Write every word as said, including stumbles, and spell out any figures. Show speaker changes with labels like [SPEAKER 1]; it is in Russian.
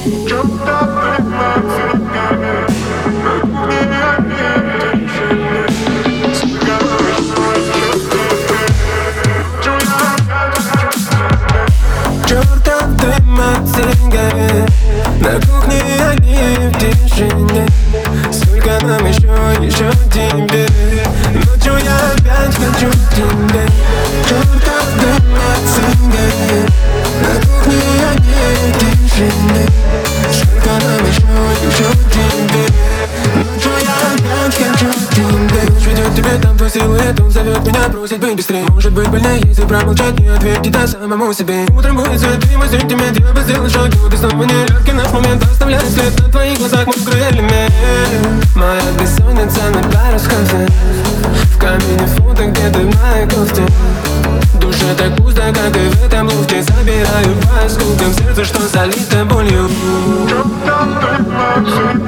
[SPEAKER 1] Чертов дым от сигарет, на кухне огни в тишине. Сколько нам еще, еще тебе? Ночью я опять хочу тебе. Чертов дым от сигарет, на кухне огни в тишине. Сколько нам еще, еще тебе? Ночью я опять хочу тебе. Ночь ведет тебе там твой силуэт, он зовет меня, просит быть быстрее. Может быть больнее, если промолчать, не ответить да самому себе. Утром будет свет, и мой сентимент, я бы сделал шаг, но ты снова нелегкий наш момент, оставляет след на твоих глазах, мокрый элемент. Моя бессонница на пару с кофе, в камине фото где-то в моей кофте. В душе так пусто, как и в этом лофте. Забираю по осколкам сердце, что залито болью.